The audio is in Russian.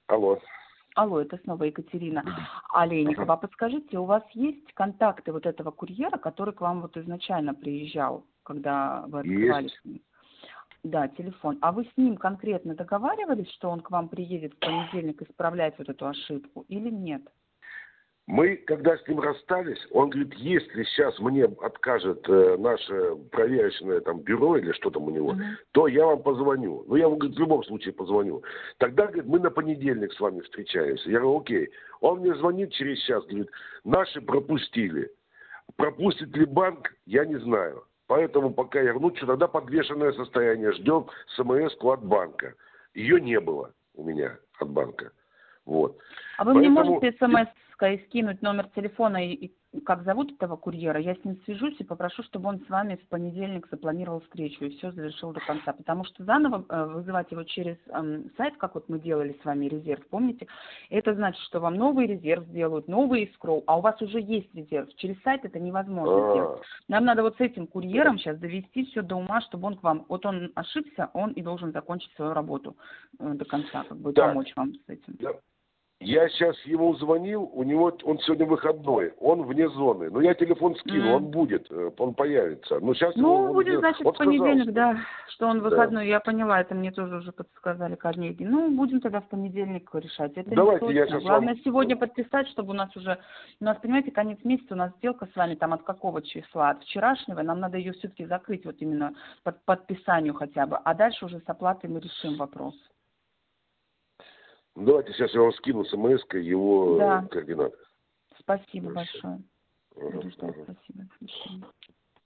Алло. Алло, это снова Екатерина Олейникова. А подскажите, у вас есть контакты вот этого курьера, который к вам вот изначально приезжал, когда вы открывали с ним? Да, телефон. А вы с ним конкретно договаривались, что он к вам приедет в понедельник исправлять вот эту ошибку или нет? Мы, когда с ним расстались, он говорит, если сейчас мне откажет наше проверочное там бюро или что там у него, то я вам позвоню. Ну, я вам, говорит, в любом случае позвоню. Тогда, говорит, мы на понедельник с вами встречаемся. Я говорю, окей. Он мне звонит через час, говорит, наши пропустили. Пропустит ли банк, я не знаю. Поэтому пока я, ну что, тогда подвешенное состояние, ждем СМС-ку от банка. Ее не было у меня от банка. Вот. А вы мне можете смс-кой скинуть номер телефона и как зовут этого курьера? Я с ним свяжусь и попрошу, чтобы он с вами в понедельник запланировал встречу и все завершил до конца. Потому что заново вызывать его через сайт, как вот мы делали с вами резерв, помните? Это значит, что вам новый резерв сделают, новый эскроу, а у вас уже есть резерв. Через сайт это невозможно сделать. Нам надо вот с этим курьером сейчас довести все до ума, чтобы он к вам... Вот он ошибся, он и должен закончить свою работу до конца, как бы помочь вам с этим. Я сейчас ему звонил, у него он сегодня выходной, он вне зоны. Но я телефон скину, он будет, он появится. Но сейчас он будет, значит, в понедельник, сказал, что он выходной. Я поняла, это мне тоже уже подсказали коллеги. Ну, будем тогда в понедельник решать. Это давайте не точно. Главное сегодня подписать, чтобы у нас, понимаете, конец месяца, у нас сделка с вами там от какого числа? От вчерашнего, нам надо ее все-таки закрыть вот именно по подписанию хотя бы. А дальше уже с оплатой мы решим вопрос. Давайте сейчас я вам скину смс-кой его координаты. Спасибо большое. Буду ждать, спасибо. До свидания.